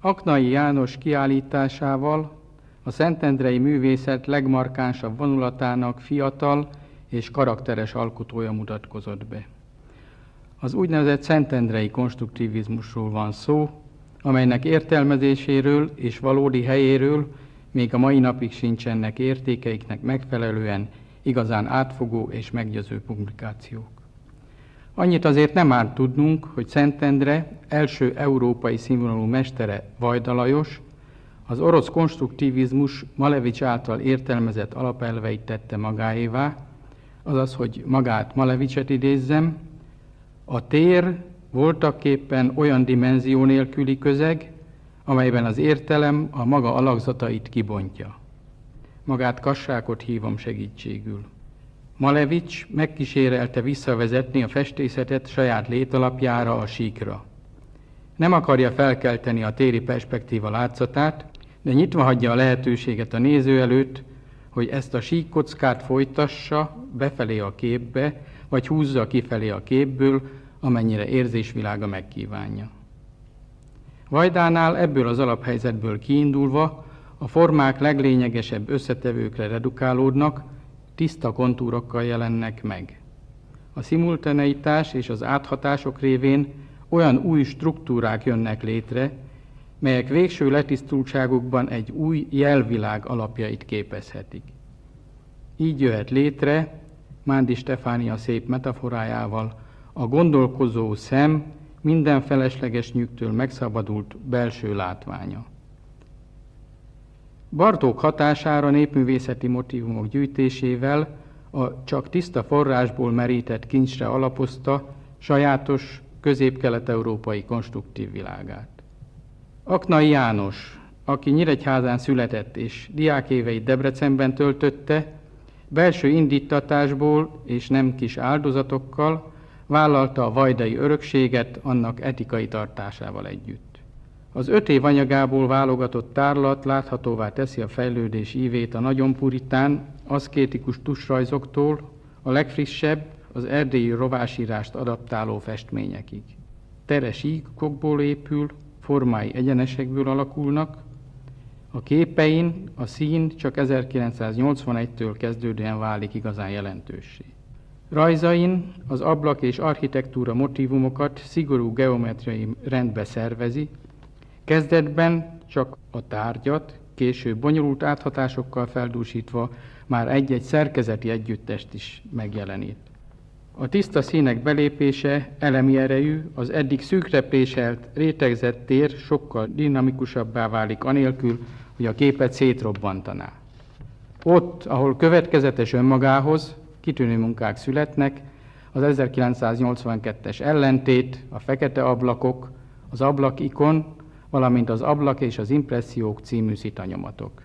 Aknai János kiállításával a szentendrei művészet legmarkánsabb vonulatának fiatal és karakteres alkotója mutatkozott be. Az úgynevezett szentendrei konstruktivizmusról van szó, amelynek értelmezéséről és valódi helyéről még a mai napig sincsenek értékeiknek megfelelően igazán átfogó és meggyőző publikációk. Annyit azért nem árt tudnunk, hogy Szentendre első európai színvonalú mestere Vajda Lajos az orosz konstruktivizmus Malevics által értelmezett alapelveit tette magáévá, azaz, hogy magát Malevicset idézzem, a tér voltakképpen olyan dimenzió nélküli közeg, amelyben az értelem a maga alakzatait kibontja. Magát Kassákot hívom segítségül. Malevics megkísérelte visszavezetni a festészetet saját létalapjára, a síkra. Nem akarja felkelteni a téri perspektíva látszatát, de nyitva hagyja a lehetőséget a néző előtt, hogy ezt a síkkockát folytassa befelé a képbe, vagy húzza kifelé a képből, amennyire érzésvilága megkívánja. Vajdánál ebből az alaphelyzetből kiindulva a formák leglényegesebb összetevőkre redukálódnak, tiszta kontúrokkal jelennek meg. A szimultaneitás és az áthatások révén olyan új struktúrák jönnek létre, melyek végső letisztultságukban egy új jelvilág alapjait képezhetik. Így jöhet létre, Mándi Stefánia szép metaforájával, a gondolkozó szem minden felesleges nyugtól megszabadult belső látványa. Bartók hatására népművészeti motívumok gyűjtésével a csak tiszta forrásból merített kincsre alapozta sajátos közép-kelet-európai konstruktív világát. Aknai János, aki Nyíregyházán született és diákéveit Debrecenben töltötte, belső indítatásból és nem kis áldozatokkal vállalta a vajdai örökséget annak etikai tartásával együtt. Az 5 év anyagából válogatott tárlat láthatóvá teszi a fejlődés ívét a nagyon puritán, aszkétikus tusrajzoktól a legfrissebb, az erdélyi rovásírást adaptáló festményekig. Tere síkokból épül, formái egyenesekből alakulnak, a képein a szín csak 1981-től kezdődően válik igazán jelentőssé. Rajzain az ablak és architektúra motívumokat szigorú geometriai rendbe szervezi, kezdetben csak a tárgyat, később bonyolult áthatásokkal feldúsítva már egy-egy szerkezeti együttest is megjelenít. A tiszta színek belépése elemi erejű, az eddig szűkre préselt, rétegzett tér sokkal dinamikusabbá válik anélkül, hogy a képet szétrobbantaná. Ott, ahol következetes önmagához kitűnő munkák születnek, az 1982-es ellentét, a fekete ablakok, az ablakikon, valamint az Ablak és az impressziók című szitanyomatok.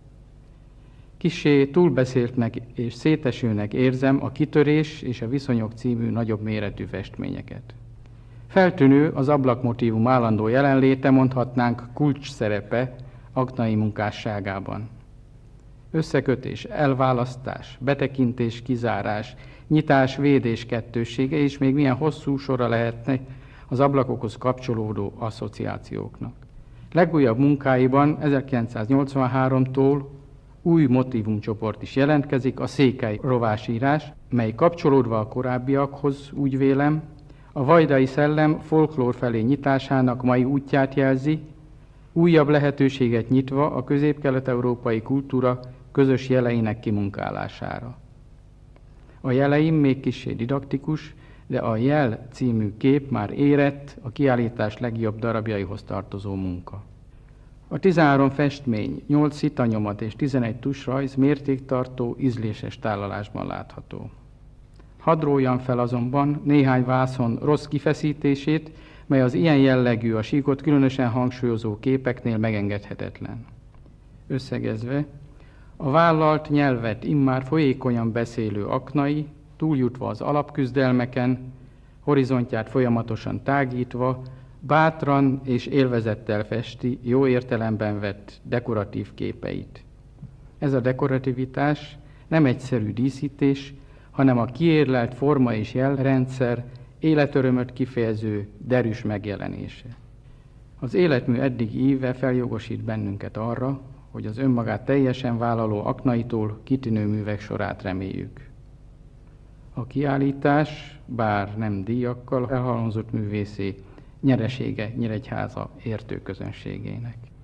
Kissé túlbeszéltnek és szétesőnek érzem a Kitörés és a Viszonyok című nagyobb méretű festményeket. Feltűnő az ablakmotívum állandó jelenléte, mondhatnánk kulcs szerepe aknai munkásságában. Összekötés, elválasztás, betekintés, kizárás, nyitás, védés kettőssége, és még milyen hosszú sora lehetne az ablakokhoz kapcsolódó asszociációknak. Legújabb munkáiban 1983-tól új motívumcsoport is jelentkezik, a székely rovásírás, mely kapcsolódva a korábbiakhoz, úgy vélem, a vajdai szellem folklór felé nyitásának mai útját jelzi, újabb lehetőséget nyitva a közép-kelet-európai kultúra közös jeleinek kimunkálására. A jeleim még kissé didaktikus, de a Jel című kép már érett, a kiállítás legjobb darabjaihoz tartozó munka. A 13 festmény, 8 szitanyomat és 11 tusrajz mértéktartó, ízléses tálalásban látható. Hadd róljam fel azonban néhány vászon rossz kifeszítését, mely az ilyen jellegű, a síkot különösen hangsúlyozó képeknél megengedhetetlen. Összegezve, a vállalt nyelvet immár folyékonyan beszélő Aknai, túljutva az alapküzdelmeken, horizontját folyamatosan tágítva, bátran és élvezettel festi jó értelemben vett dekoratív képeit. Ez a dekorativitás nem egyszerű díszítés, hanem a kiérlelt forma és jelrendszer életörömöt kifejező derűs megjelenése. Az életmű eddigi íve feljogosít bennünket arra, hogy az önmagát teljesen vállaló aknaitól kitűnő művek sorát reméljük. A kiállítás, bár nem díjakkal elhalmozott művészé, nyeresége Nyíregyháza értő közönségének.